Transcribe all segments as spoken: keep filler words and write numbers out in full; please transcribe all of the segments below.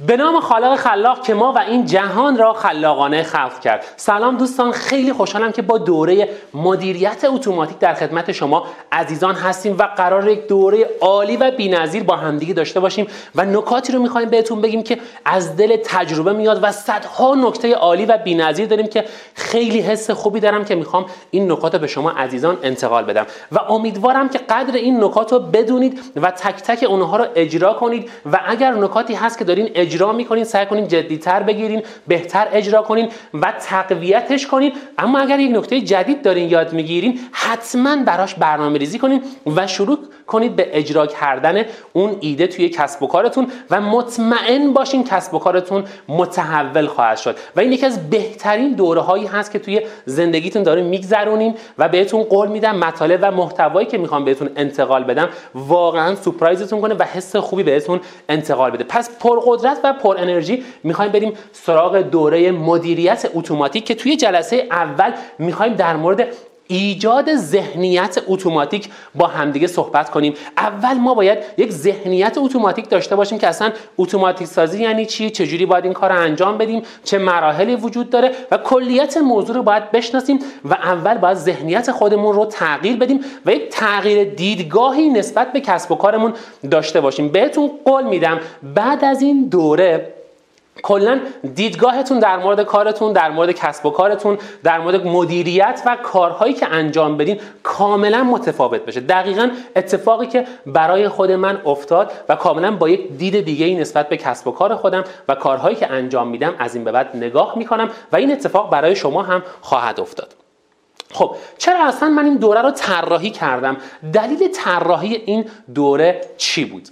به نام خالق خلاق که ما و این جهان را خلاقانه خلق کرد. سلام دوستان، خیلی خوشحالم که با دوره مدیریت اتوماتیک در خدمت شما عزیزان هستیم و قرار یک دوره عالی و بی‌نظیر با همدیگه داشته باشیم و نکاتی رو می‌خوایم بهتون بگیم که از دل تجربه میاد و صدها نکته عالی و بی‌نظیر داریم که خیلی حس خوبی دارم که می‌خوام این نکات رو به شما عزیزان انتقال بدم و امیدوارم که قدر این نکات رو بدونید و تک تک اونها رو اجرا کنید و اگر نکاتی هست که دارین اجرا میکنین سعی کنین جدی‌تر بگیرین، بهتر اجرا کنین و تقویتش کنین. اما اگر یک نکته جدید دارین یاد میگیرین حتما براش برنامه‌ریزی کنین و شروع کنید به اجرا کردن اون ایده توی کسب و کارتون و مطمئن باشین کسب و کارتون متحول خواهد شد و این یکی از بهترین دوره‌هایی هست که توی زندگیتون دارین میگذرونین و بهتون قول میدم مطالب و محتوایی که میخوام بهتون انتقال بدم واقعا سورپرایزتون کنه و حس خوبی بهتون انتقال بده. پس پرقدرت و پر انرژی میخوایم بریم سراغ دوره مدیریت اتوماتیک که توی جلسه اول میخوایم در مورد ایجاد ذهنیت اتوماتیک با همدیگه صحبت کنیم. اول ما باید یک ذهنیت اتوماتیک داشته باشیم که اصلا اتوماتیک سازی یعنی چی، چجوری باید این کار رو انجام بدیم، چه مراحلی وجود داره و کلیت موضوع رو باید بشناسیم و اول باید ذهنیت خودمون رو تغییر بدیم و یک تغییر دیدگاهی نسبت به کسب و کارمون داشته باشیم. بهتون قول میدم بعد از این دوره کلاً دیدگاهتون در مورد کارتون، در مورد کسب و کارتون، در مورد مدیریت و کارهایی که انجام بدین کاملاً متفاوت بشه. دقیقاً اتفاقی که برای خود من افتاد و کاملاً با یک دید دیگه‌ای نسبت به کسب و کار خودم و کارهایی که انجام میدم از این به بعد نگاه میکنم و این اتفاق برای شما هم خواهد افتاد. خب چرا اصلا من این دوره رو طراحی کردم؟ دلیل طراحی این دوره چی بود؟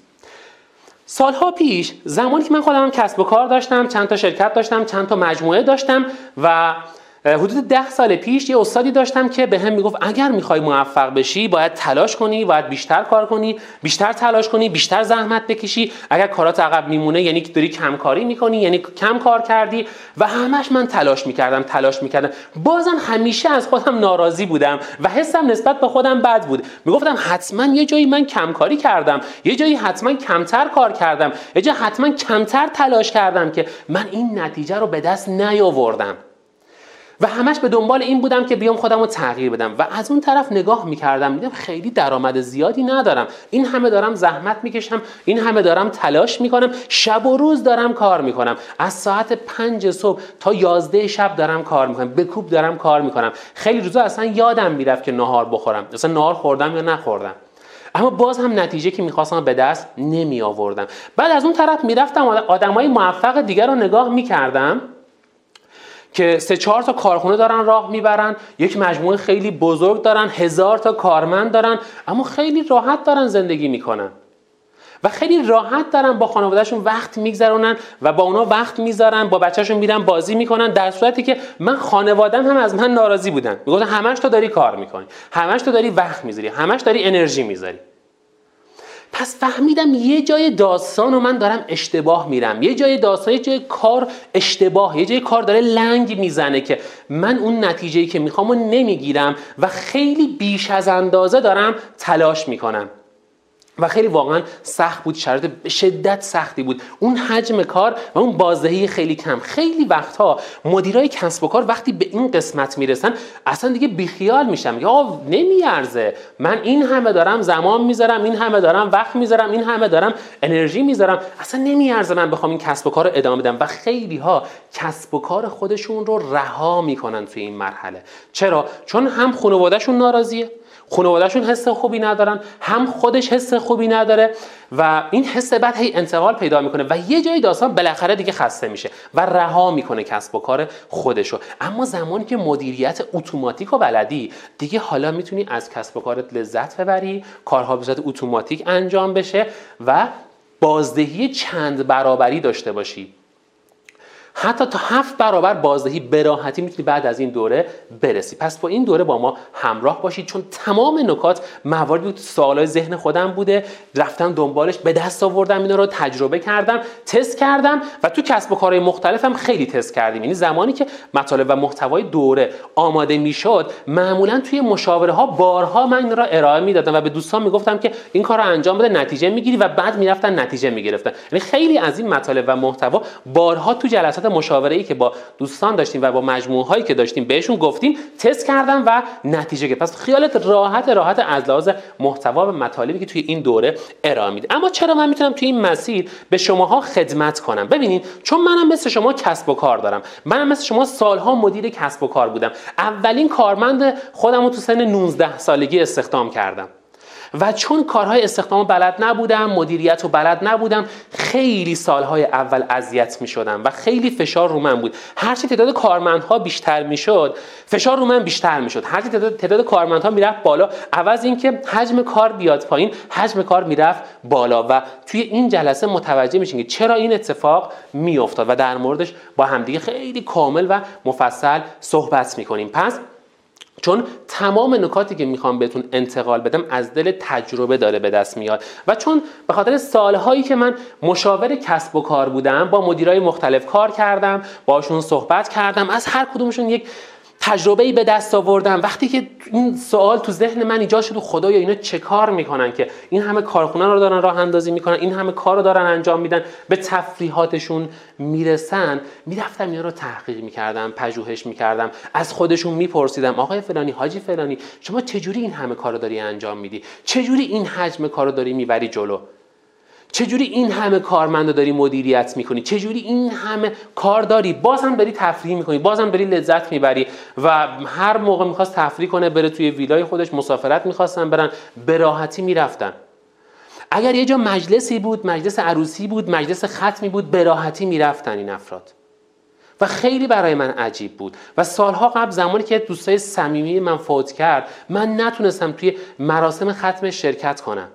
سالها پیش زمانی که من خودم کسب و کار داشتم، چند تا شرکت داشتم، چند تا مجموعه داشتم و حدود ده سال پیش یه استادی داشتم که به هم میگفت اگر میخوای موفق بشی باید تلاش کنی، باید بیشتر کار کنی، بیشتر تلاش کنی، بیشتر زحمت بکشی. اگر کارات عقب میمونه یعنی که داری کم کاری میکنی، یعنی کم کار کردی. و همش من تلاش میکردم تلاش میکردم بازم همیشه از خودم ناراضی بودم و حسم نسبت به خودم بد بود. میگفتم حتما یه جایی من کم کاری کردم، یه جایی حتما کمتر کار کردم، یه جایی حتما کمتر تلاش کردم که من این نتیجه رو به دست نیاوردم. و همش به دنبال این بودم که بیام خودم رو تغییر بدم و از اون طرف نگاه میکردم میدم خیلی درآمد زیادی ندارم، این همه دارم زحمت میکشم، این همه دارم تلاش میکنم، شب و روز دارم کار میکنم، از ساعت پنج صبح تا یازده شب دارم کار میکنم، به کوب دارم کار میکنم. خیلی روزا اصلا یادم میرفت که نهار بخورم، اصلا نهار خوردم یا نخوردم، اما باز هم نتیجه که میخواستم به دست نمی آوردم. بعد از اون طرف میرفتم آدمای موفق دیگر رو نگاه میکردم که سه چهار تا کارخونه دارن راه میبرن، یک مجموعه خیلی بزرگ دارن، هزار تا کارمند دارن، اما خیلی راحت دارن زندگی میکنن و خیلی راحت دارن با خانوادهشون وقت میگذرونن و با اونا وقت میذارن، با بچه‌شون میرن بازی میکنن، در صورتی که من خانواده‌ام هم از من ناراضی بودن. میگفتن همش تو داری کار میکنی، همش تو داری وقت میذاری، همش داری انرژی میذاری. پس فهمیدم یه جای داستان و من دارم اشتباه میرم، یه جای داستان، یه جای کار اشتباه، یه جای کار داره لنگ میزنه که من اون نتیجه‌ای که میخوام رو نمیگیرم و خیلی بیش از اندازه دارم تلاش میکنم و خیلی واقعا سخت بود، شرایط به شدت سختی بود، اون حجم کار و اون بازدهی خیلی کم. خیلی وقتها مدیرای کسب و کار وقتی به این قسمت میرسن اصلا دیگه بیخیال میشم، یا نمیارزه، من این همه دارم زمان میذارم، این همه دارم وقت میذارم، این همه دارم انرژی میذارم، اصلا نمیارزه من بخوام این کسب و کار رو ادامه بدم. و خیلی ها کسب و کار خودشون رو رها میکنن توی این مرحله. چرا؟ چون هم خانواده‌شون ناراضیه، خانواده‌شون حس خوبی ندارن، هم خودش حس خوبی نداره و این حس بد هی انتقال پیدا میکنه و یه جایی داستان بالاخره دیگه خسته میشه و رها میکنه کسب و کار خودشو. اما زمانی که مدیریت اتوماتیک و بلدی دیگه حالا میتونی از کسب و کارت لذت ببری، کارها به صورت اتوماتیک انجام بشه و بازدهی چند برابری داشته باشی. حتی تا هفت برابر بازدهی به راحتی میتونی بعد از این دوره برسی. پس با این دوره با ما همراه باشید، چون تمام نکات مواردی بود سوالای ذهن خودم بوده، رفتم دنبالش، به دست آوردم، اینا رو تجربه کردم، تست کردم و تو کسب و کارهای مختلفم خیلی تست کردیم. یعنی زمانی که مطالب و محتوای دوره آماده میشد، معمولا توی مشاوره ها بارها من این را ارائه میدادم و به دوستان میگفتم که این کار رو انجام بده، نتیجه میگیری، و بعد میرفتن نتیجه میگرفتن. یعنی خیلی از این مطالب و محتوا بارها تو جلسات مشاوره‌ای که با دوستان داشتیم و با مجموعه هایی که داشتیم بهشون گفتیم، تست کردم و نتیجه گرفتم. پس خیالت راحت راحت از لحاظ محتوا و مطالبی که توی این دوره ارائه میده. اما چرا من میتونم توی این مسیر به شماها خدمت کنم؟ ببینین، چون منم مثل شما کسب و کار دارم، منم مثل شما سالها مدیر کسب و کار بودم. اولین کارمند خودم رو تو سن نوزده سالگی استخدام کردم و چون کارهای استخدام بلد نبودم، مدیریت رو بلد نبودم، خیلی سالهای اول اذیت می شدم و خیلی فشار رو من بود. هرچی تعداد کارمندها بیشتر می شد، فشار رو من بیشتر می شد. هرچی تعداد, تعداد کارمندها می رفت بالا، عوض این که حجم کار بیاد پایین، حجم کار می رفت بالا. و توی این جلسه متوجه میشین که چرا این اتفاق می افتاد و در موردش با همدیگه خیلی کامل و مفصل صحبت می کنیم. پس چون تمام نکاتی که میخوام بهتون انتقال بدم از دل تجربه داره به دست میاد و چون به خاطر سالهایی که من مشاور کسب و کار بودم، با مدیرای مختلف کار کردم، باشون صحبت کردم، از هر کدومشون یک تجربه‌ای به دست آوردم. وقتی که این سوال تو ذهن من ایجاد شد، خدایا اینا چه کار میکنن که این همه کارخونه رو دارن راه اندازی میکنن، این همه کار رو دارن انجام میدن، به تفریحاتشون میرسن، میرفتم اینا رو تحقیق میکردم، پژوهش میکردم، از خودشون میپرسیدم آقای فلانی، حاجی فلانی، شما چجوری این همه کار رو داری انجام میدی؟ چجوری این حجم کار رو داری میبری جلو؟ چجوری این همه کارمند رو داری مدیریت میکنی؟ چجوری این همه کار داری بازم داری تفریح میکنی، بازم داری لذت میبری؟ و هر موقع میخواست تفریح کنه بره توی ویلای خودش، مسافرت میخواستن برن، به راحتی میرفتن. اگر یه جا مجلسی بود، مجلس عروسی بود، مجلس ختمی بود، به راحتی میرفتن این افراد. و خیلی برای من عجیب بود و سالها قبل زمانی که دوستای صمیمی من فوت کرد، من نتونستم توی مراسم ختم شرکت کنم.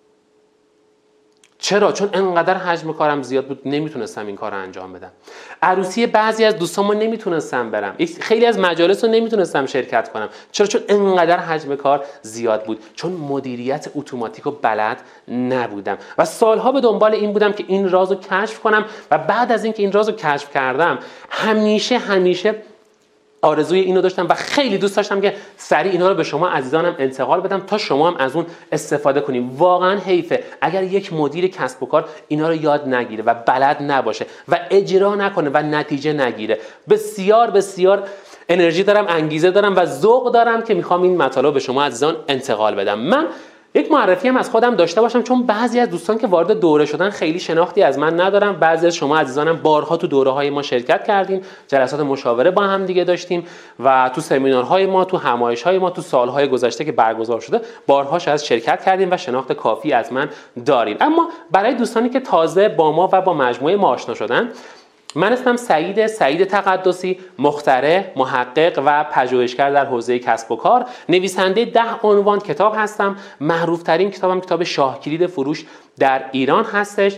چرا؟ چون انقدر حجم کارم زیاد بود، نمیتونستم این کار رو انجام بدم. عروسی بعضی از دوستامو نمیتونستم برم، خیلی از مجالس رو نمیتونستم شرکت کنم. چرا؟ چون انقدر حجم کار زیاد بود، چون مدیریت اتوماتیک رو بلد نبودم و سالها به دنبال این بودم که این راز رو کشف کنم و بعد از اینکه این راز رو کشف کردم، همیشه همیشه آرزوی اینو داشتم و خیلی دوست داشتم که سریع اینا رو به شما عزیزانم انتقال بدم تا شما هم از اون استفاده کنیم. واقعا حیفه اگر یک مدیر کسب و کار اینا رو یاد نگیره و بلد نباشه و اجرا نکنه و نتیجه نگیره. بسیار بسیار انرژی دارم، انگیزه دارم و ذوق دارم که میخوام این مطالب به شما عزیزان انتقال بدم. من یک معرفی هم از خودم داشته باشم، چون بعضی از دوستان که وارد دوره شدن خیلی شناختی از من ندارم. بعضی از شما عزیزانم بارها تو دوره های ما شرکت کردین، جلسات مشاوره با هم دیگه داشتیم و تو سمینارهای ما، تو همایش های ما تو سالهای گذشته که برگزار شده بارها شاید شرکت کردین و شناخت کافی از من دارین. اما برای دوستانی که تازه با ما و با مجموعه ما آشنا شدن، من اسمم سعید سعید تقدسی، مخترع، محقق و پژوهشگر در حوزه کسب و کار، نویسنده ده عنوان کتاب هستم. معروف ترین کتابم کتاب شاهکلید فروش در ایران هستش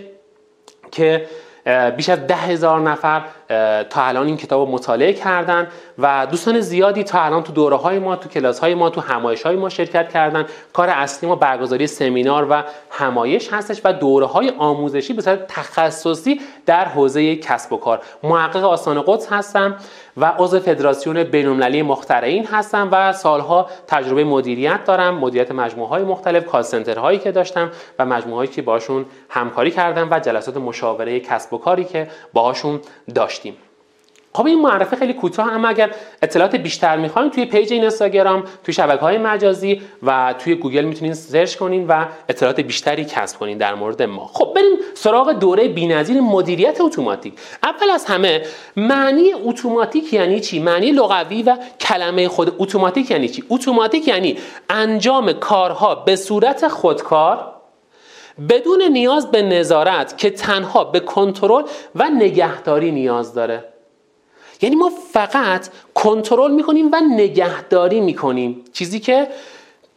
که بیش از ده هزار نفر تا الان این کتاب رو مطالعه کردن و دوستان زیادی تا الان تو دوره های ما، تو کلاس های ما، تو همایش های ما شرکت کردن. کار اصلی ما برگزاری سمینار و همایش هستش و دوره های آموزشی به صورت تخصصی در حوزه کسب و کار. محقق آستان قدس هستم و عضو فدراسیون بین‌المللی مخترعین هستم و سالها تجربه مدیریت دارم، مدیریت مجموعه های مختلف، کال سنترهایی که داشتم و مجموعه هایی که باشون همکاری کردم و جلسات مشاوره کسب و کاری که باهاشون داشتیم. خب این معرفی خیلی کوتاه، اما اگر اطلاعات بیشتر میخواین توی پیج اینستاگرام، توی شبکه‌های مجازی و توی گوگل میتونین سرچ کنین و اطلاعات بیشتری کسب کنین در مورد ما. خب بریم سراغ دوره بی‌نظیر مدیریت اتوماتیک. اول از همه معنی اتوماتیک یعنی چی؟ معنی لغوی و کلمه خود اتوماتیک یعنی چی؟ اتوماتیک یعنی انجام کارها به صورت خودکار بدون نیاز به نظارت که تنها به کنترل و نگهداری نیاز داره. یعنی ما فقط کنترل میکنیم و نگهداری میکنیم، چیزی که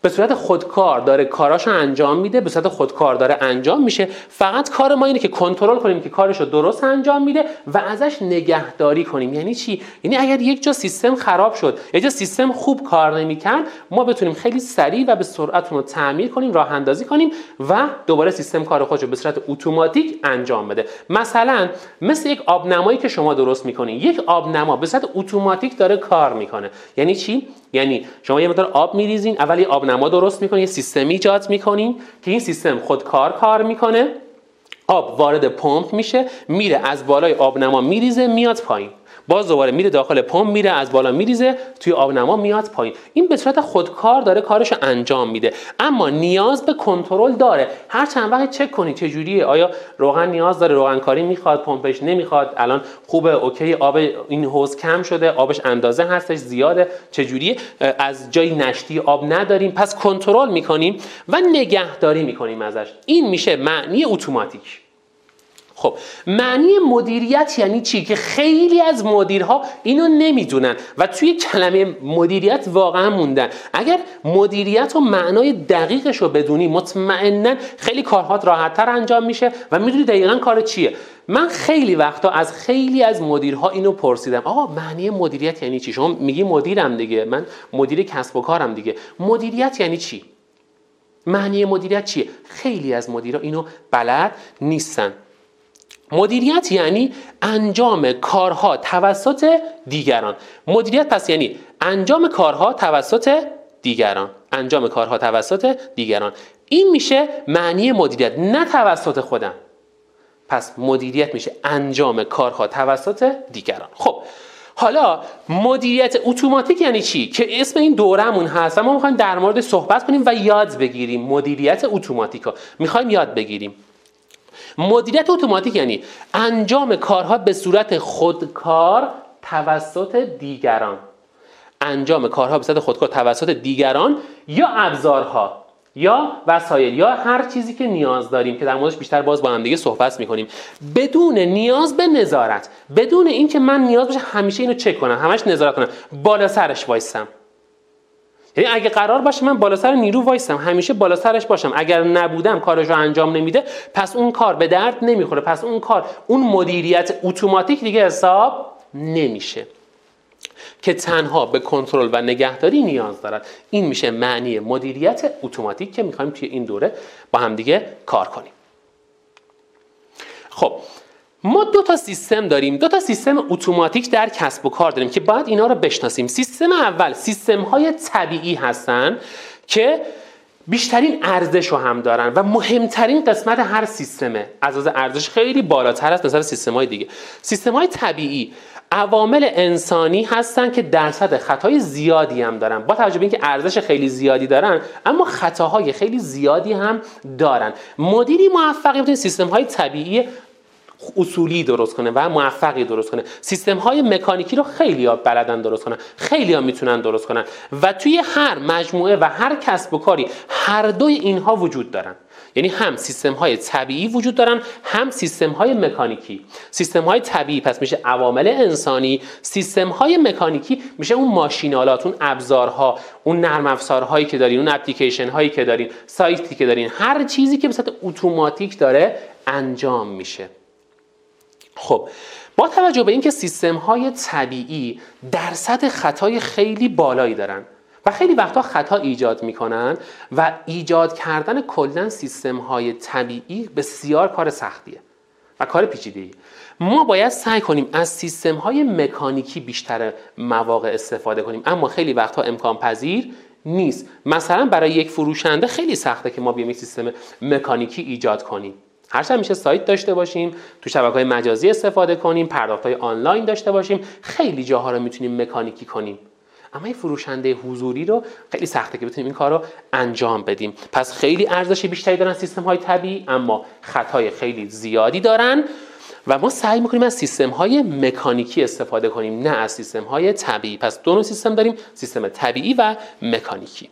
به صورت خودکار داره کاراشو انجام میده، به صورت خودکار داره انجام میشه. فقط کار ما اینه که کنترل کنیم که کارشو درست انجام میده و ازش نگهداری کنیم. یعنی چی؟ یعنی اگر یک جا سیستم خراب شد، یک جا سیستم خوب کار نمیکرد، ما بتونیم خیلی سریع و به سرعت اون رو تعمیر کنیم، راه اندازی کنیم و دوباره سیستم کار خودشو به صورت اتوماتیک انجام بده. مثلا مثل یک آبنمایی که شما درست میکنین، یک آبنما به صورت اتوماتیک داره کار میکنه. یعنی چی؟ یعنی شما یه مقدار آب میریزین، اول یه آبنما درست میکنین، یه سیستم ایجاد میکنین که این سیستم خودکار کار میکنه، آب وارد پمپ میشه، میره از بالای آبنما میریزه میاد پایین، باز دوباره میره داخل پمپ، میره از بالا میریزه توی آبنما میاد پایین. این به صورت خودکار داره کارشو انجام میده، اما نیاز به کنترل داره. هر چند وقت چک کنید چه جوریه، آیا روغن نیاز داره، روغن کاری میخواد، پمپش نمیخواد، الان خوبه، اوکی، آب این حوض کم شده، آبش اندازه هستش، زیاده، چه جوریه، از جای نشتی آب نداریم، پس کنترل میکنیم و نگهداری میکنیم ازش. این میشه معنی اتوماتیک. خب معنی مدیریت یعنی چی؟ که خیلی از مدیرها اینو نمیدونن و توی کلمه مدیریت واقعا موندن. اگر مدیریت و معنای دقیقش رو بدونی، مطمئناً خیلی کارهات راحت‌تر انجام میشه و میدونی دقیقاً کار چیه. من خیلی وقتا از خیلی از مدیرها اینو پرسیدم، آقا معنی مدیریت یعنی چی؟ شما میگی مدیرم دیگه، من مدیر کسب و کارم دیگه، مدیریت یعنی چی؟ معنی مدیریت چیه؟ خیلی از مدیرها اینو بلد نیستن. مدیریت یعنی انجام کارها توسط دیگران. مدیریت پس یعنی انجام کارها توسط دیگران، انجام کارها توسط دیگران. این میشه معنی مدیریت، نه توسط خودم. پس مدیریت میشه انجام کارها توسط دیگران. خب حالا مدیریت اتوماتیک یعنی چی؟ که اسم این دورهمون هست و ما میخوایم در مورد صحبت کنیم و یاد بگیریم. مدیریت اتوماتیک رو میخوایم یاد بگیریم. مدیریت اتوماتیک یعنی انجام کارها به صورت خودکار توسط دیگران. انجام کارها به صورت خودکار توسط دیگران یا ابزارها یا وسایل یا هر چیزی که نیاز داریم که در موردش بیشتر باز با هم دیگه صحبت میکنیم، بدون نیاز به نظارت، بدون اینکه من نیاز بشه همیشه اینو چک کنم، همش نظارت کنم، بالا سرش وایسم. یعنی اگه قرار باشه من بالا سر نیرو وایسم، همیشه بالا سرش باشم، اگر نبودم کارش رو انجام نمیده، پس اون کار به درد نمیخوره، پس اون کار، اون مدیریت اتوماتیک دیگه حساب نمیشه که تنها به کنترل و نگهداری نیاز دارد. این میشه معنی مدیریت اتوماتیک که میخوایم توی این دوره با هم دیگه کار کنیم. خب ما دو تا سیستم داریم، دو تا سیستم اتوماتیک در کسب و کار داریم که باید اینا رو بشناسیم. سیستم اول سیستم های طبیعی هستن که بیشترین ارزش رو هم دارن و مهمترین قسمت هر سیستمه، از لحاظ ارزش خیلی بالاتر است نسبت سیستم های دیگه. سیستم های طبیعی عوامل انسانی هستن که درصد خطای زیادی هم دارن، با توجه به اینکه ارزش خیلی زیادی دارن اما خطاهای خیلی زیادی هم دارن. مدیری موفقی بتونه سیستم های طبیعی اصولی درست کنه و موفقی درست کنه. سیستم های مکانیکی رو خیلی ها بلدن درست کنن، خیلی ها میتونن درست کنن و توی هر مجموعه و هر کسب و کاری هر دوی اینها وجود دارن. یعنی هم سیستم های طبیعی وجود دارن، هم سیستم های مکانیکی. سیستم های طبیعی پس میشه عوامل انسانی، سیستم های مکانیکی میشه اون ماشینالات، اون ابزارها، اون نرم افزارهایی که دارین، اون اپلیکیشن هایی که دارین، سایتی که دارین، هر چیزی که به صورت اتوماتیک داره انجام میشه. خب با توجه به اینکه سیستم های طبیعی درصد خطای خیلی بالایی دارن و خیلی وقتا خطا ایجاد میکنن و ایجاد کردن کلا سیستم های طبیعی بسیار کار سختیه و کار پیچیده‌ای، ما باید سعی کنیم از سیستم های مکانیکی بیشتر مواقع استفاده کنیم، اما خیلی وقتا امکان پذیر نیست. مثلا برای یک فروشنده خیلی سخته که ما بیایم یک سیستم مکانیکی ایجاد کنیم. هرچند میشه سایت داشته باشیم، تو شبکه‌های مجازی استفاده کنیم، پرداخت‌های آنلاین داشته باشیم، خیلی جاها رو میتونیم مکانیکی کنیم، اما این فروشنده حضوری رو خیلی سخته که بتونیم این کار رو انجام بدیم. پس خیلی ارزش بیشتری دارن سیستم‌های طبیعی، اما خطای خیلی زیادی دارن و ما سعی می‌کنیم از سیستم‌های مکانیکی استفاده کنیم، نه از سیستم‌های طبیعی. پس دو نوع سیستم داریم، سیستم طبیعی و مکانیکی.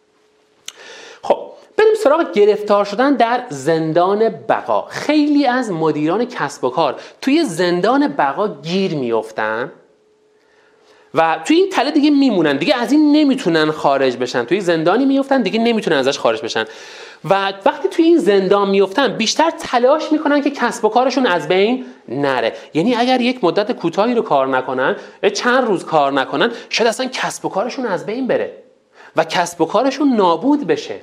خب بریم سراغ گرفتار شدن در زندان بقا. خیلی از مدیران کسب و کار توی زندان بقا گیر میافتن و توی این تله دیگه میمونن، دیگه از این نمیتونن خارج بشن، توی زندانی میفتن دیگه نمیتونن ازش خارج بشن و وقتی توی این زندان میفتن بیشتر تلاش میکنن که کسب و کارشون از بین نره. یعنی اگر یک مدت کوتاهی رو کار نکنن، چند روز کار نکنن، شاید اصلا کسب و کارشون از بین بره و کسب و کارشون نابود بشه.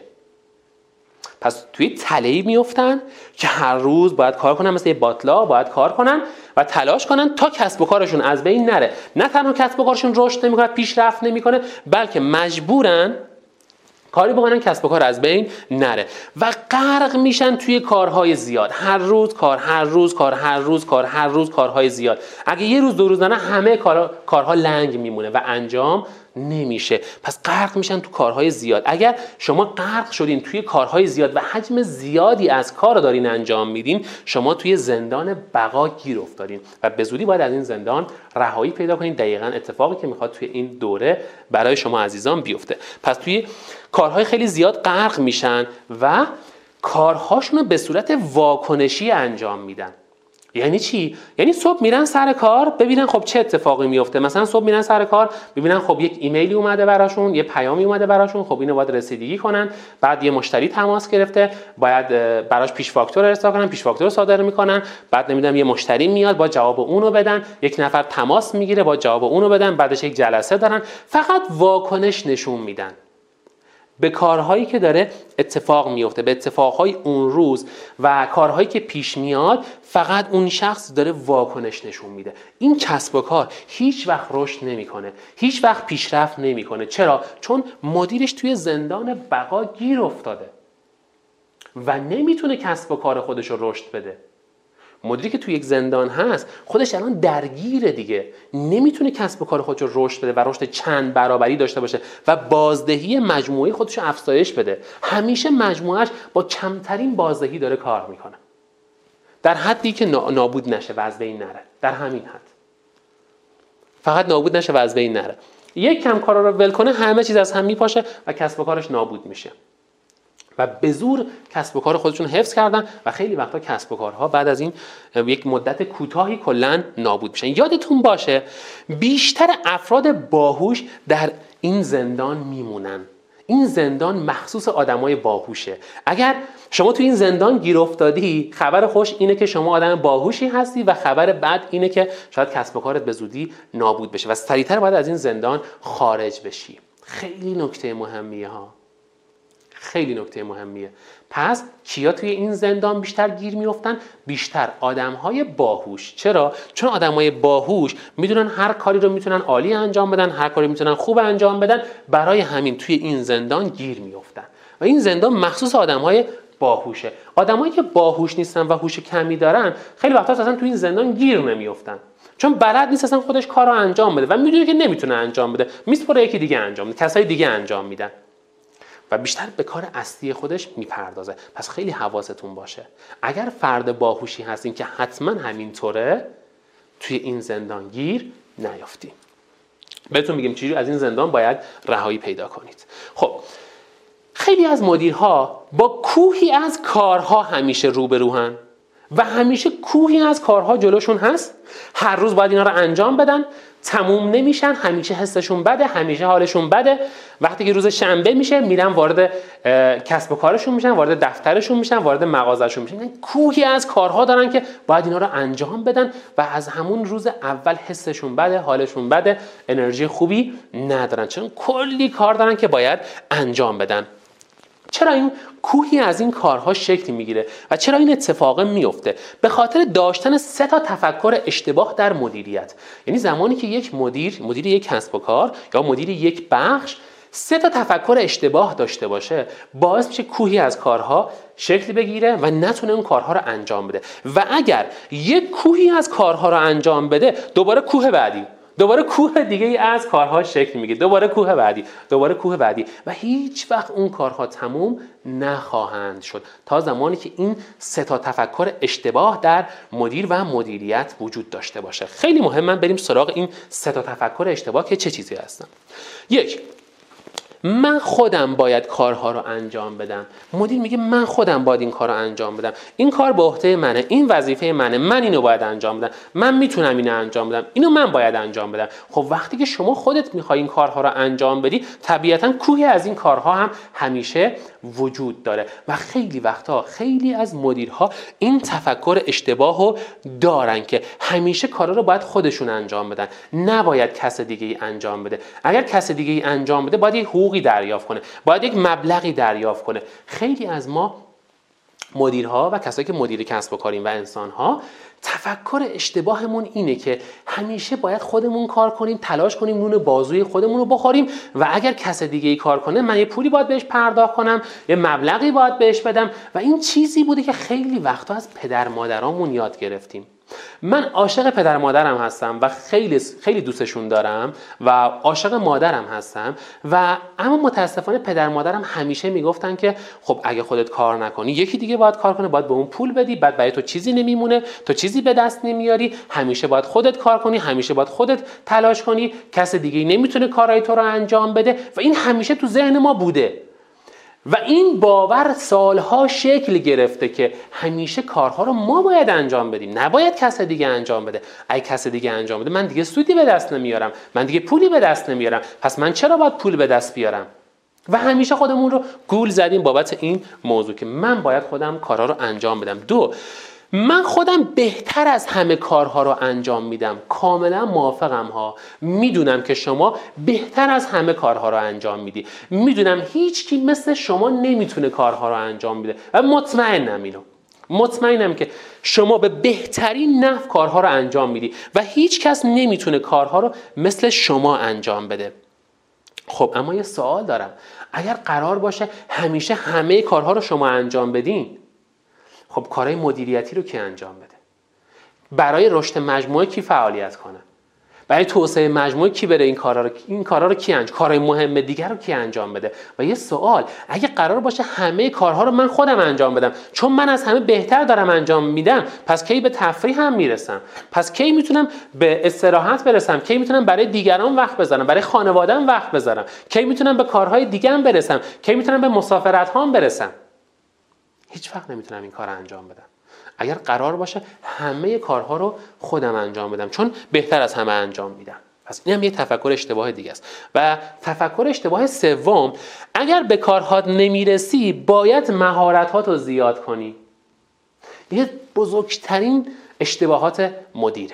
پس توی تله‌ای میفتن که هر روز باید کار کنن، مثل یه باطلا باید کار کنن و تلاش کنن تا کسب و کارشون از بین نره. نه تنها کسب و کارشون رشد نمیکنه، پیشرفت نمیکنه، بلکه مجبورن کاری بکنن کسب و کار از بین نره و غرق میشن توی کارهای زیاد. هر روز کار، هر روز کار، هر روز کار، هر روز کارهای زیاد. اگه یه روز دو روز نه، همه کارها کارها لنگ میمونه و انجام نمیشه. پس غرق میشن تو کارهای زیاد. اگر شما غرق شدین توی کارهای زیاد و حجم زیادی از کار رو دارین انجام میدین، شما توی زندان بقا گیر افتادین و به زودی باید از این زندان رهایی پیدا کنین. دقیقاً اتفاقی که میخواد توی این دوره برای شما عزیزان بیفته. پس توی کارهای خیلی زیاد غرق میشن و کارهاشون رو به صورت واکنشی انجام میدن. یعنی چی؟ یعنی صبح میرن سر کار ببینن خب چه اتفاقی میفته. مثلا صبح میرن سر کار ببینن خب یک ایمیلی اومده براشون، یه پیامی اومده براشون، خب اینو باید رسیدگی کنن. بعد یه مشتری تماس گرفته، باید براش پیش فاکتور ارسال کنن، پیش فاکتور صادر میکنن. بعد نمیدونم یه مشتری میاد با جواب اونو بدن، یک نفر تماس میگیره با جواب اونو بدن، بعدش یک جلسه دارن. فقط واکنش نشون میدن به کارهایی که داره اتفاق میفته، به اتفاقهای اون روز و کارهایی که پیش میاد. فقط اون شخص داره واکنش نشون میده. این کسب و کار هیچ وقت رشد نمیکنه، هیچ وقت پیشرفت نمیکنه. چرا؟ چون مدیرش توی زندان بقا گیر افتاده و نمیتونه کسب و کار خودش رو رشد بده. مدیری که توی یک زندان هست خودش الان درگیره دیگه، نمیتونه کسب و کار خودش رو رشد بده و رشد چند برابری داشته باشه و بازدهی مجموعی خودش رو افزایش بده. همیشه مجموعش با کمترین بازدهی داره کار میکنه، در حدی که نابود نشه و از بین نره. در همین حد، فقط نابود نشه و از بین نره. یک کم کارا رو ول کنه، همه چیز از هم میپاشه و کسب و کارش نابود میشه و به زور کسب و کار خودشون حفظ کردن و خیلی وقتا کسب و کارها بعد از این یک مدت کوتاهی کلاً نابود میشن. یادتون باشه بیشتر افراد باهوش در این زندان میمونن. این زندان مخصوص آدمای باهوشه. اگر شما تو این زندان گیر افتادی، خبر خوش اینه که شما آدم باهوشی هستی و خبر بد اینه که شاید کسب و کارت به زودی نابود بشه و سریعتر باید از این زندان خارج بشی. خیلی نکته مهمیه ها، خیلی نکته مهمیه. پس کیا توی این زندان بیشتر گیر میافتن؟ بیشتر آدمهای باهوش. چرا؟ چون آدمهای باهوش میدونن هر کاری رو میتونن عالی انجام بدن، هر کاری میتونن خوب انجام بدن، برای همین توی این زندان گیر میافتن و این زندان مخصوص آدمهای باهوشه. آدمایی که باهوش نیستن و هوش کمی دارن خیلی وقتا اصلا توی این زندان گیر نمیافتن، چون بلد نیست اصلا خودش کارو انجام بده و میدونه که نمیتونه انجام بده، میسپره یکی دیگه انجام میده، کسای دیگه انجام میدن و بیشتر به کار اصلی خودش میپردازه. پس خیلی حواستون باشه، اگر فرد باهوشی هستین که حتما همینطوره، توی این زندان گیر نیافتین. بهتون میگم چجوری از این زندان باید رهایی پیدا کنید. خب خیلی از مدیرها با کوهی از کارها همیشه روبروهن و همیشه کوهی از کارها جلوشون هست. هر روز باید اینا رو انجام بدن، تموم نمیشن، همیشه حسشون بده، همیشه حالشون بده. وقتی که روز شنبه میشه میرن وارد کسب و کارشون میشن، وارد دفترشون میشن، وارد مغازهشون میشن. یعنی کوهی از کارها دارن که باید اینا رو انجام بدن و از همون روز اول حسشون بده، حالشون بده، انرژی خوبی ندارن، چون کلی کار دارن که باید انجام بدن. چرا این کوهی از این کارها شکل میگیره و چرا این اتفاق میفته؟ به خاطر داشتن سه تا تفکر اشتباه در مدیریت. یعنی زمانی که یک مدیر، مدیر یک کسب و کار یا مدیر یک بخش سه تا تفکر اشتباه داشته باشه، باعث میشه کوهی از کارها شکل بگیره و نتونه اون کارها رو انجام بده. و اگر یک کوهی از کارها رو انجام بده، دوباره کوه بعدی، دوباره کوه دیگه ای از کارها شکل میگیره، دوباره کوه بعدی، دوباره کوه بعدی و هیچ وقت اون کارها تموم نخواهند شد تا زمانی که این سه تا تفکر اشتباه در مدیر و مدیریت وجود داشته باشه. خیلی مهمه بریم سراغ این سه تا تفکر اشتباه که چه چیزی هستن. یک، من خودم باید کارها رو انجام بدم. مدیر میگه من خودم باید این کار رو انجام بدم، این کار به عهده منه، این وظیفه منه، من اینو باید انجام بدم، من میتونم اینو انجام بدم، اینو من باید انجام بدم. خب وقتی که شما خودت میخوای این کارها رو انجام بدی، طبیعتاً کوهی از این کارها هم همیشه وجود داره و خیلی وقتا خیلی از مدیرها این تفکر اشتباهو دارن که همیشه کارا رو باید خودشون انجام بدن، نباید کس دیگه ای انجام بده. اگر کس دیگه ای انجام بده باید یک حقوقی دریافت کنه، باید یک مبلغی دریافت کنه. خیلی از ما مدیرها و کسایی که مدیر کسب و کاریم و انسانها تفکر اشتباهمون اینه که همیشه باید خودمون کار کنیم، تلاش کنیم، نون بازوی خودمون رو بخوریم و اگر کس دیگه ای کار کنه من یه پولی باید بهش پرداخت کنم، یه مبلغی باید بهش بدم. و این چیزی بوده که خیلی وقتا از پدر مادرامون یاد گرفتیم. من عاشق پدر مادرم هستم و خیلی خیلی دوستشون دارم و عاشق مادرم هستم و اما متاسفانه پدر مادرم همیشه میگفتن که خب اگه خودت کار نکنی یکی دیگه باید کار کنه، باید به اون پول بدی، بعد برای تو چیزی نمیمونه، تو چیزی به دست نمیاری، همیشه باید خودت کار کنی، همیشه باید خودت تلاش کنی، کس دیگه نمیتونه کارهای تو رو انجام بده. و این همیشه تو ذهن ما بوده و این باور سالها شکل گرفته که همیشه کارها رو ما باید انجام بدیم، نباید کس دیگه انجام بده. اگه کس دیگه انجام بده من دیگه سودی به دست نمیارم، من دیگه پولی به دست نمیارم، پس من چرا باید پول به دست بیارم؟ و همیشه خودمون رو گول زدیم بابت این موضوع که من باید خودم کارها رو انجام بدم. دو، من خودم بهتر از همه کارها رو انجام میدم. کاملا موافقم ها، میدونم که شما بهتر از همه کارها رو انجام میدی، میدونم هیچ کی مثل شما نمیتونه کارها رو انجام بده و مطمئنم اینو مطمئنم که شما به بهترین نحو کارها رو انجام میدی و هیچ کس نمیتونه کارها رو مثل شما انجام بده. خب اما یه سوال دارم، اگر قرار باشه همیشه همه کارها رو شما انجام بدین، خب کارهای مدیریتی رو کی انجام بده؟ برای رشد مجموعه کی فعالیت کنه؟ برای توسعه مجموعه کی بره این کارا رو این کارا رو کی انجام کارهای مهم دیگر رو کی انجام بده؟ و یه سوال، اگه قرار باشه همه کارها رو من خودم انجام بدم چون من از همه بهتر دارم انجام میدم، پس کی به تفریح هم میرسم؟ پس کی میتونم به استراحت برسم؟ کی میتونم برای دیگران وقت بذارم، برای خانواده‌ام وقت بذارم؟ کی میتونم به کارهای دیگه‌ام برسم؟ کی میتونم به مسافرت هام برسم؟ هیچ وقت نمیتونم این کار انجام بدم اگر قرار باشه همه کارها رو خودم انجام بدم چون بهتر از همه انجام میدم. پس این هم یه تفکر اشتباه دیگه است. و تفکر اشتباه سوم، اگر به کارهات نمیرسی باید مهارت‌هات رو زیاد کنی. یه بزرگترین اشتباهات مدیره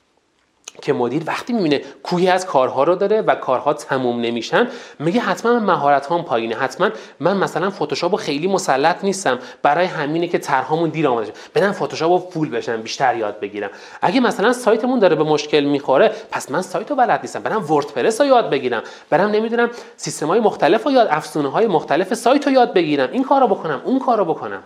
که مدیر وقتی میبینه کوهی از کارها رو داره و کارها تموم نمیشن میگه حتما مهارت هام پایینه، حتما من مثلا فتوشاپ رو خیلی مسلط نیستم، برای همینه که طرحامون دیر آماده شد، بدن فتوشاپ رو فول بشم بیشتر یاد بگیرم. اگه مثلا سایتمون داره به مشکل میخوره پس من سایت رو بلد نیستم، برم وردپرس رو یاد بگیرم، برم نمیدونم سیستم‌های مختلف رو یاد افزونه‌های مختلف سایت رو یاد بگیرم، این کارو بکنم اون کارو بکنم.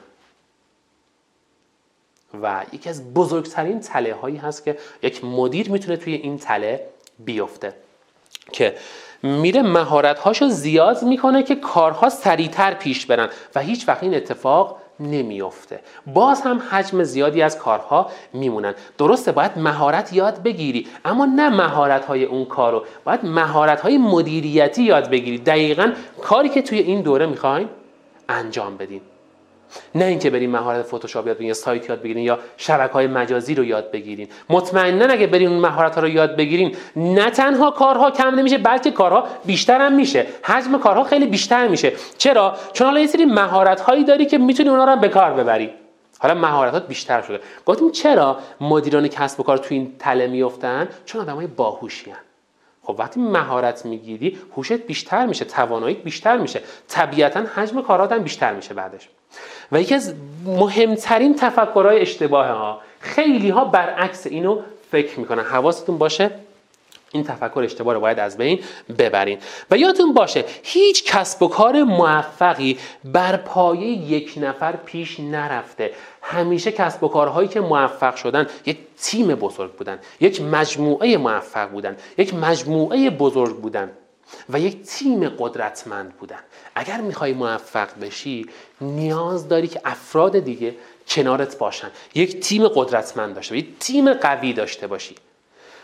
و یکی از بزرگترین تله هایی هست که یک مدیر میتونه توی این تله بیفته که میره مهارت هاشو زیاد میکنه که کارها سریعتر پیش برن و هیچ وقت این اتفاق نمیفته. باز هم حجم زیادی از کارها میمونن. درسته باید مهارت یاد بگیری اما نه مهارت های اون کارو، باید مهارت های مدیریتی یاد بگیری، دقیقاً کاری که توی این دوره میخواین انجام بدین. نه اینکه بریم مهارت فتوشاپ یاد بگیرین، سایت یاد بگیرین یا شبکه‌های مجازی رو یاد بگیرین. مطمئنا اگه برین اون مهارت‌ها رو یاد بگیرین نه تنها کارها کم نمیشه بلکه کارها بیشتر هم میشه، حجم کارها خیلی بیشتر میشه. چرا؟ چون حالا یه سری مهارت‌هایی داری که میتونی اونها رو هم به کار ببری. حالا مهارتات بیشتر شده. گفتیم چرا مدیران کسب و کار تو این تله میافتن؟ چون آدمای باهوشی هستن. خب وقتی مهارت میگیری هوشت بیشتر میشه، تواناییت بیشتر میشه، طبیعتاً حجم کارات هم بیشتر میشه بعدش. و یکی از مهمترین تفکرهای اشتباه ها، خیلی ها برعکس اینو فکر میکنن. حواستون باشه این تفکر اشتباه رو باید از بین ببرین و یادتون باشه هیچ کسب و کار موفقی بر پایه یک نفر پیش نرفته. همیشه کسب و کارهایی که موفق شدن یک تیم بزرگ بودن، یک مجموعه موفق بودن، یک مجموعه بزرگ بودن و یک تیم قدرتمند بودن. اگر میخوای موفق بشی نیاز داری که افراد دیگه کنارت باشن، یک تیم قدرتمند داشته باشی، یک تیم قوی داشته باشی.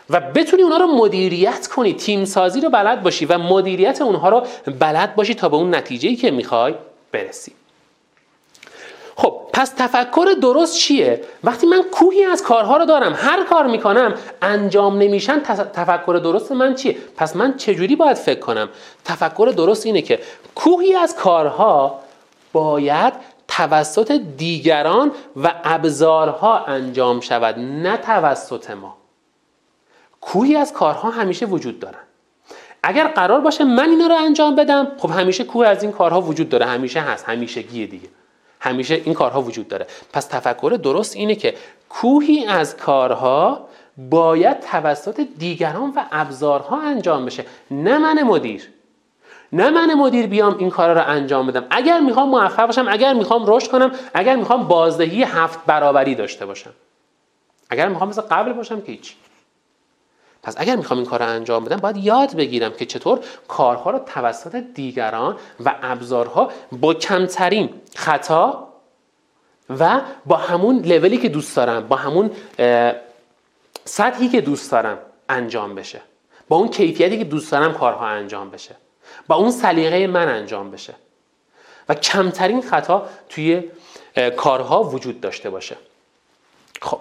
و بتونی اونها رو مدیریت کنی، تیم سازی رو بلد باشی و مدیریت اونها رو بلد باشی تا به اون نتیجه‌ای که میخوای برسی. خب پس تفکر درست چیه؟ وقتی من کوهی از کارها رو دارم، هر کار میکنم انجام نمیشن، تفکر درست من چیه؟ پس من چجوری باید فکر کنم؟ تفکر درست اینه که کوهی از کارها باید توسط دیگران و ابزارها انجام شود، نه توسط ما. کوهی از کارها همیشه وجود دارن. اگر قرار باشه من اینا رو انجام بدم، خب همیشه کوه از این کارها وجود داره، همیشه هست، همیشگیه دیگه. همیشه این کارها وجود داره. پس تفکر درست اینه که کوهی از کارها باید توسط دیگران و ابزارها انجام بشه، نه من مدیر. نه من مدیر بیام این کارا رو انجام بدم. اگر میخوام موفق باشم، اگر میخوام رشد کنم، اگر میخوام بازدهی هفت برابری داشته باشم، اگر میخوام مثل قبل باشم که هیچ. پس اگر میخوام این کار رو انجام بدم، باید یاد بگیرم که چطور کارها رو توسط دیگران و ابزارها با کمترین خطا و با همون لولی که دوست دارم، با همون سطحی که دوست دارم انجام بشه، با اون کیفیتی که دوست دارم کارها انجام بشه، با اون سلیقه من انجام بشه و کمترین خطا توی کارها وجود داشته باشه. خب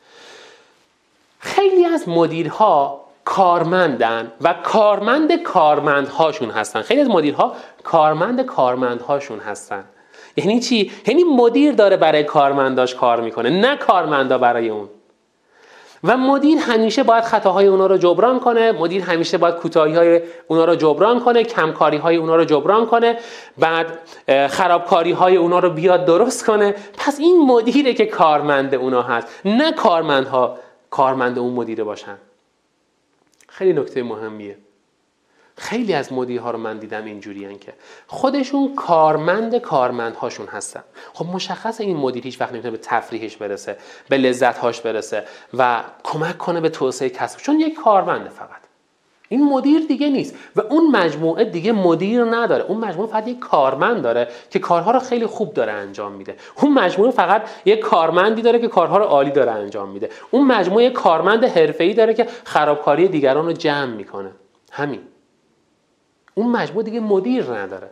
خیلی از مدیرها کارمندن و کارمند کارمندهاشون هستن. خیلی از مدیرها کارمند کارمندهاشون هستن. یعنی چی؟ یعنی مدیر داره برای کارمنداش کار میکنه، نه کارمندا برای اون. و مدیر همیشه باید خطاهای اونا رو جبران کنه، مدیر همیشه باید کوتاهی‌های اونا رو جبران کنه، کمکاری‌های اونا رو جبران کنه، بعد خرابکاری‌های اونا رو بیاد درست کنه. پس این مدیره که کارمند اونا هست، نه کارمندها کارمند اون مدیره باشن. خیلی نکته مهمیه. خیلی از مدیرها رو من دیدم اینجوریان که خودشون کارمند کارمندهاشون هستن. خب مشخصه این مدیر هیچ وقت نمیتونه به تفریحش برسه، به لذت‌هاش برسه و کمک کنه به توسعه کسب، چون یک کارمنده فقط. این مدیر دیگه نیست و اون مجموعه دیگه مدیر نداره. اون مجموعه فقط یک کارمند داره که کارها رو خیلی خوب داره انجام میده. اون مجموعه فقط یک کارمندی داره که کارها رو عالی داره انجام میده. اون مجموعه کارمند حرفه‌ای داره که خرابکاری دیگران رو جمع میکنه. همین. اون مجموعه دیگه مدیر نداره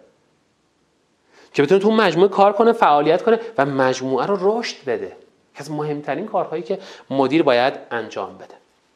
که بتونه تو اون مجموعه کار کنه، فعالیت کنه و مجموعه رو رشد بده. که از مهمترین کارهایی که مدیر باید انجام بده.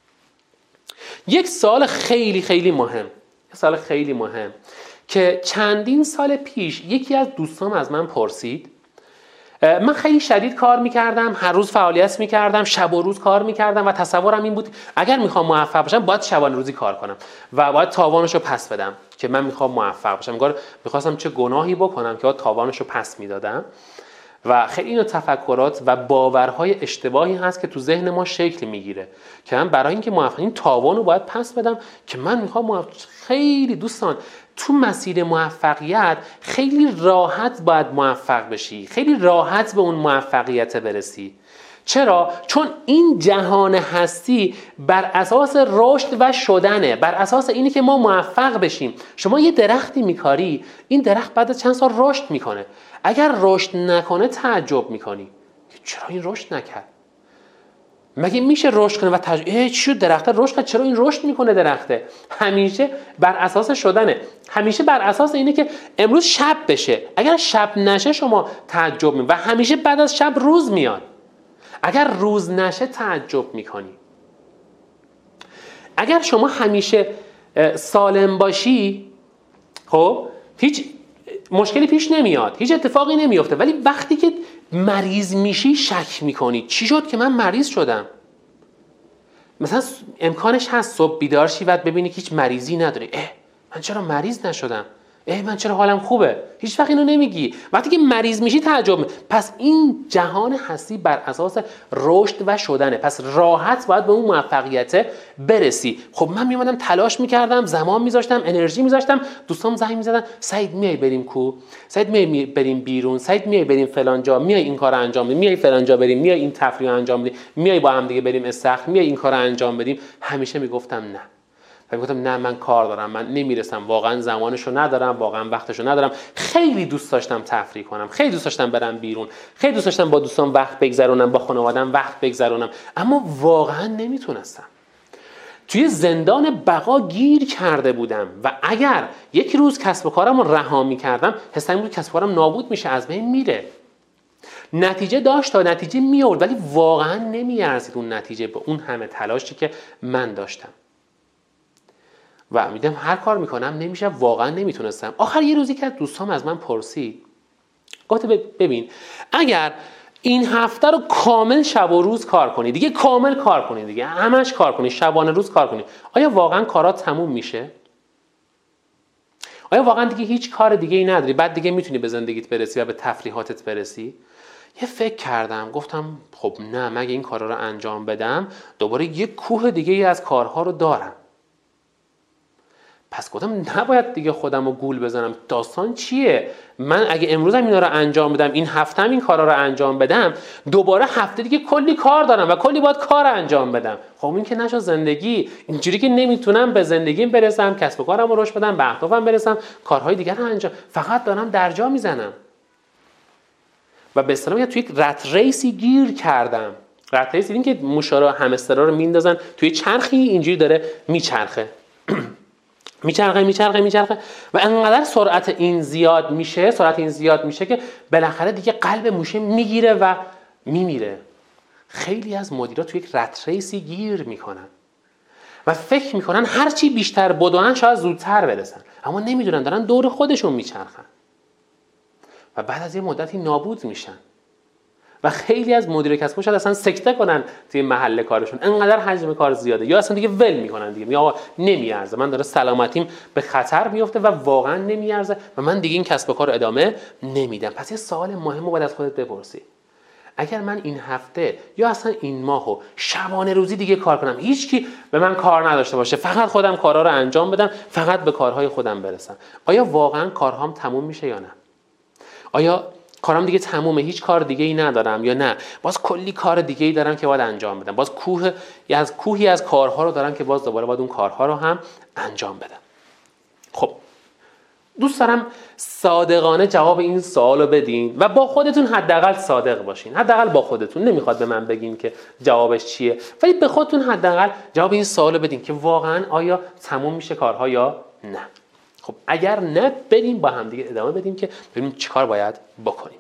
یک سوال خیلی خیلی مهم، یک سوال خیلی مهم که چندین سال پیش یکی از دوستان از من پرسید. من خیلی شدید کار میکردم، هر روز فعالیت میکردم، شب و روز کار میکردم و تصورم این بود اگر میخوام موفق باشم باید شبانه روزی کار کنم و باید تاوانش رو پس بدم که من میخوام موفق باشم. انگار میخواستم چه گناهی بکنم که باید تاوانش رو پس میدادم. و خیلی این تفکرات و باورهای اشتباهی هست که تو ذهن ما شکل میگیره که من برای اینکه موفق این تاوان رو باید پس بدم که من میخوام موفق. خیلی دوستان تو مسیر موفقیت خیلی راحت باید موفق بشی، خیلی راحت به اون موفقیت برسی. چرا؟ چون این جهان هستی بر اساس رشد و شدنه، بر اساس اینی که ما موفق بشیم. شما یه درختی میکاری، این درخت بعد از چند سال رشد میکنه. اگر رشد نکنه تعجب میکنی چرا این رشد نکرد؟ مگه میشه رشد کنه و تعجب ای چی شد درخت رشد کرد، چرا این رشد میکنه درخته؟ همیشه بر اساس شدنه، همیشه بر اساس اینه که امروز شب بشه. اگر شب نشه شما تعجب میکنی و همیشه بعد از شب روز میاد. اگر روز نشه تعجب میکنی. اگر شما همیشه سالم باشی خب هیچ مشکلی پیش نمیاد، هیچ اتفاقی نمیفته. ولی وقتی که مریض میشی شک میکنی چی شد که من مریض شدم. مثلا امکانش هست صبح بیدار شی و ببینی که هیچ مریضی نداری، اه من چرا مریض نشدم، اه من چرا حالم خوبه. هیچ وقت اینو نمیگی. وقتی که مریض میشی تعجب می. پس این جهان هستی بر اساس رشد و شدنه. پس راحت باید به اون موفقیت برسی. خب من میومدم تلاش میکردم، زمان میذاشتم، انرژی میذاشتم، دوستام زنگ میزدن سعید میای بریم کو، سعید میای بریم بیرون، سعید میای بریم فلان جا، میای این کارو انجام بدیم، میای فلان جا بریم، میای این تفریح انجام بدیم، میای با هم دیگه بریم استخر، میای این کارو انجام بدیم. همیشه میگفتم نه. و گفتم نه من کار دارم، من نمیرسم، واقعا زمانشو ندارم، واقعا وقتشو ندارم. خیلی دوست داشتم تفریح کنم، خیلی دوست داشتم برم بیرون، خیلی دوست داشتم با دوستان وقت بگذرونم، با خانواده‌ام وقت بگذرونم، اما واقعا نمیتونستم. توی زندان بقا گیر کرده بودم و اگر یک روز کسب و کارم رو رها می‌کردم، حس می‌کردم کسب و کارم نابود میشه، از بین میره. نتیجه داشت تا نتیجه میورد، ولی واقعا نمیارزید اون نتیجه به اون همه تلاشی که من داشتم. و میدم هر کار میکنم نمیشه، واقعا نمیتونستم. آخر یه روزی که دوستام از من پرسید، گفت ببین اگر این هفته رو کامل شب و روز کار کنی، دیگه کامل کار کنی، دیگه همش کار کنی، شبانه روز کار کنی، آیا واقعا کارات تموم میشه؟ آیا واقعا دیگه هیچ کار دیگه ای نداری؟ بعد دیگه میتونی به زندگیت برسی و به تفریحاتت برسی؟ یه فکر کردم، گفتم خب نه، مگه این کارا رو انجام بدم دوباره یه کوه دیگه ای از کارها رو دارم. پس گفتم نباید دیگه خودم رو گول بزنم. داستان چیه؟ من اگه امروزم اینا رو انجام بدم، این هفتم این کارا رو انجام بدم، دوباره هفته دیگه کلی کار دارم و کلی باید کار انجام بدم. خب این که نشد زندگی. اینجوری که نمیتونم به زندگیم برسم، کسب و کارم رو رشد بدم، به اهدافم برسم، کارهای دیگر رو انجام، فقط دارم درجا میزنم. و به اصطلاح میگم توی یک رت ریسی گیر کردم. رت ریس، این که موشا همسترا رو میندازن توی چرخی، اینجوری داره میچرخه میچرخه میچرخه میچرخه و انقدر سرعت این زیاد میشه سرعت این زیاد میشه که بالاخره دیگه قلب موشه میگیره و میمیره. خیلی از مدیرا توی یک رت ریسی گیر میکنن و فکر میکنن هر چی بیشتر بدون شاید زودتر برسن، اما نمیدونن دارن دور خودشون میچرخن و بعد از یه مدتی نابود میشن. و خیلی از مدیر کسب و کار شاید اصلا سکته کنن توی محل کارشون، انقدر حجم کار زیاده، یا اصلا دیگه ول میکنن، دیگه میگن آقا نمیارزه، من داره سلامتیم به خطر میفته و واقعا نمیارزه و من دیگه این کسب و کار رو ادامه نمیدم. پس یه سوال مهم رو باید از خودت بپرسی، اگر من این هفته یا اصلا این ماهو شبانه روزی دیگه کار کنم، هیچکی به من کار نداشته باشه، فقط خودم کارها رو انجام بدم، فقط به کارهای خودم برسم، آیا واقعا کارهام تموم میشه یا نه؟ آیا کارم دیگه تمومه، هیچ کار دیگه ای ندارم، یا نه باز کلی کار دیگه ای دارم که باید انجام بدم، باز کوه یا از کوهی از کارها رو دارم که باز دوباره باید اون کارها رو هم انجام بدم. خب دوست دارم صادقانه جواب این سوالو بدین و با خودتون حداقل صادق باشین. حداقل با خودتون، نمیخواد به من بگین که جوابش چیه، ولی به خودتون حداقل جواب این سوالو بدین که واقعا آیا تموم میشه کارها یا نه. خب اگر نه، بریم با هم دیگه ادامه بدیم که ببینیم چیکار باید بکنیم.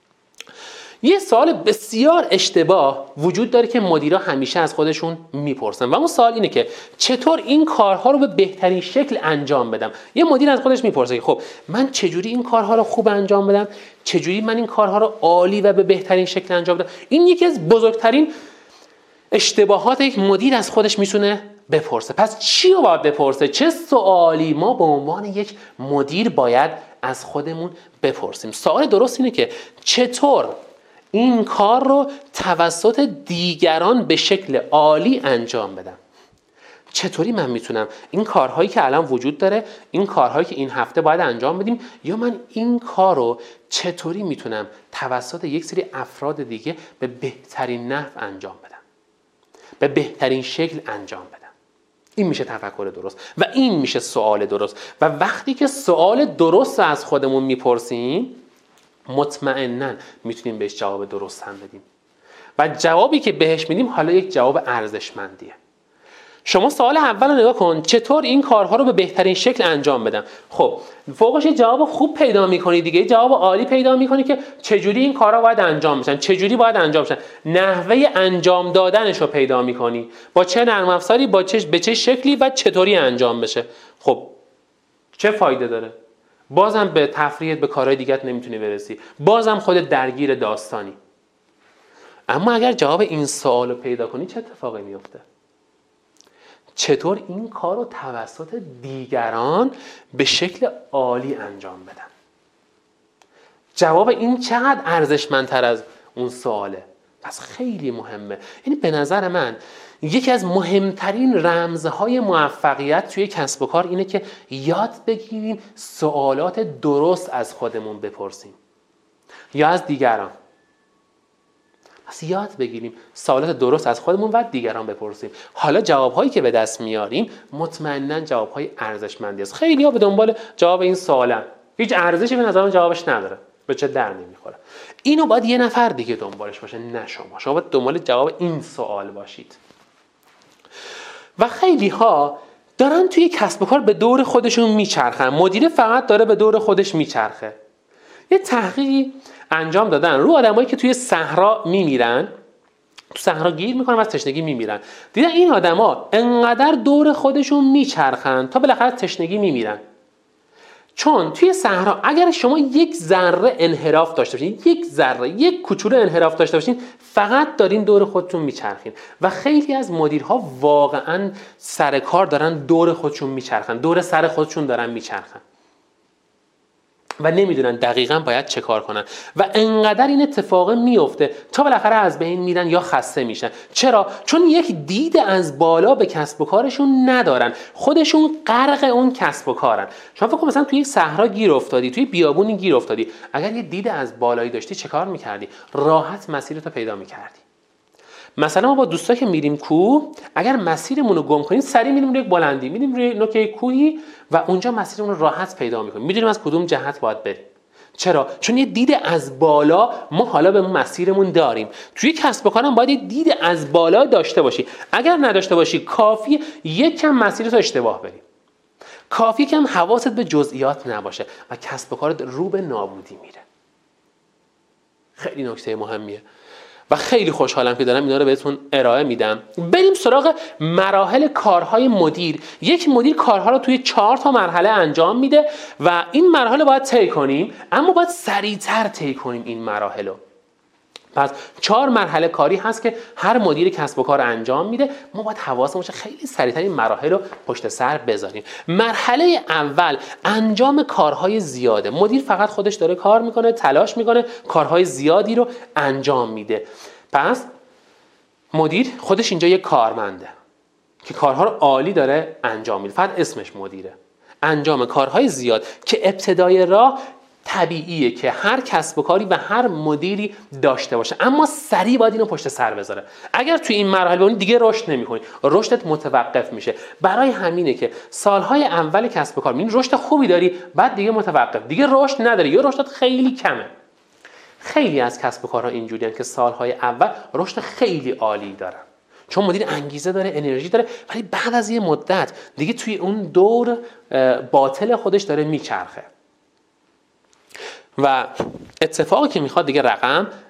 یه سوال بسیار اشتباه وجود داره که مدیرا همیشه از خودشون میپرسن و اون سوال اینه که چطور این کارها رو به بهترین شکل انجام بدم. یه مدیر از خودش میپرسه که خب من چجوری این کارها رو خوب انجام بدم، چجوری من این کارها رو عالی و به بهترین شکل انجام بدم. این یکی از بزرگترین اشتباهات یک مدیر از خودش میتونه بپرسه. پس چی رو باید بپرسه؟ چه سوالی ما به عنوان یک مدیر باید از خودمون بپرسیم؟ سوال درست اینه که چطور این کار رو توسط دیگران به شکل عالی انجام بدم. چطوری من میتونم این کارهایی که الان وجود داره، این کارهایی که این هفته باید انجام بدیم، یا من این کار رو چطوری میتونم توسط یک سری افراد دیگه به بهترین نحو انجام بدم، به بهترین شکل انجام بدم. این میشه تفکر درست و این میشه سوال درست. و وقتی که سوال درست از خودمون میپرسیم، مطمئناً میتونیم بهش جواب درست هم بدیم و جوابی که بهش میدیم حالا یک جواب ارزشمندیه. شما سوال اول رو نگاه کن، چطور این کارها رو به بهترین شکل انجام بدم. خب فوقش یه جواب خوب پیدا میکنی دیگه، جواب عالی پیدا میکنی که چجوری این کارها باید انجام بشن، چجوری باید انجام بشن، نحوه انجام دادنش رو پیدا میکنی، با چه نرم افزاری، با چه به چه شکلی و چطوری انجام بشه. خب چه فایده داره؟ بازم به تفریحت، به کارهای دیگت نمیتونی برسی، بازم خودت درگیر داستانی. اما اگر جواب این سوالو پیدا کنی، چه اتفاقی میفته؟ چطور این کار رو توسط دیگران به شکل عالی انجام بدم؟ جواب این چقدر ارزشمندتر از اون سواله. پس خیلی مهمه. این به نظر من یکی از مهمترین رمزهای موفقیت توی کسب و کار اینه که یاد بگیریم سوالات درست از خودمون بپرسیم یا از دیگران. پس یاد بگیریم سوالات درست از خودمون و دیگران بپرسیم. حالا جوابهایی که به دست میاریم مطمئناً جوابهای ارزشمندی است. خیلی‌ها به دنبال جواب این سوالن، هیچ ارزشی به نظرم جوابش نداره، به چه در نمیخوره. اینو باید یه نفر دیگه دنبالش باشه، نه شما. شما باید دنبال جواب این سوال باشید. و خیلی ها دارن توی کسب و کار به دور خودشون میچرخن. مدیر فقط داره به دور خودش میچرخه. یه تحقیقی انجام دادن رو آدمایی که توی صحرا میمیرن، تو صحرا گیر میکنن و از تشنگی میمیرن. دیدن این آدما انقدر دور خودشون میچرخن تا بالاخره تشنگی میمیرن. چون توی صحرا اگر شما یک ذره انحراف داشته باشین، یک ذره، یک کوچولو انحراف داشته باشین، فقط دارین دور خودتون میچرخین. و خیلی از مدیرها واقعا سر کار دارن دور خودشون میچرخن، دور سر خودشون دارن میچرخن و نمیدونن دقیقاً باید چه کار کنن و انقدر این اتفاق میفته تا بالاخره از بین میرن یا خسته میشن. چرا؟ چون یک دید از بالا به کسب و کارشون ندارن، خودشون غرق اون کسب و کارن. شما فکر کن مثلا توی یک صحرا گیر افتادی، توی بیابونی گیر افتادی، اگر یه دید از بالایی داشتی چه کار میکردی؟ راحت مسیرتو پیدا میکردی. مثلا ما با دوستا که میریم کوه، اگر مسیرمون رو گم کنیم سریع میریم روی یک بلندی، میریم روی نوک کوهی و اونجا مسیرمون رو راحت پیدا میکنیم، میدونیم از کدوم جهت باید بریم. چرا؟ چون یه دید از بالا ما حالا به مسیرمون داریم. توی کسب و کارم باید یه دید از بالا داشته باشی. اگر نداشته باشی کافی یک کم مسیرتو اشتباه بریم، کافی کم حواست به جزئیات نباشه و کسب و کارت رو به نابودی میره. خیلی نکته مهمیه و خیلی خوشحالم که دارم اینا رو بهتون ارائه میدم. بریم سراغ مراحل کارهای مدیر. یک مدیر کارها رو توی چهار تا مرحله انجام میده و این مراحل باید طی کنیم، اما باید سریعتر طی کنیم این مراحل رو. پس چهار مرحله کاری هست که هر مدیر کسب و کار انجام میده. ما باید حواسمون باشه خیلی سریعتر این مراحل رو پشت سر بذاریم. مرحله اول انجام کارهای زیاده. مدیر فقط خودش داره کار میکنه، تلاش میکنه، کارهای زیادی رو انجام میده. پس مدیر خودش اینجا یک کارمنده که کارها رو عالی داره انجام میده، فقط اسمش مدیره. انجام کارهای زیاد که ابتدای راه طبیعیه که هر کسب و کاری و هر مدیری داشته باشه، اما سریع باید اینو پشت سر بذاره. اگر توی این مرحله بمونی دیگه رشد نمی‌کنی، رشدت متوقف میشه. برای همینه که سالهای اول کسب و کار می‌بینی رشد خوبی داری، بعد دیگه متوقف، دیگه رشد نداری یا رشدت خیلی کمه. خیلی از کسب و کارها اینجوریان که سالهای اول رشد خیلی عالی دارن، چون مدیر انگیزه داره، انرژی داره، ولی بعد از یه مدت دیگه توی اون دور باطل خودش داره میچرخه و اتفاقی که میخواد دیگه رقم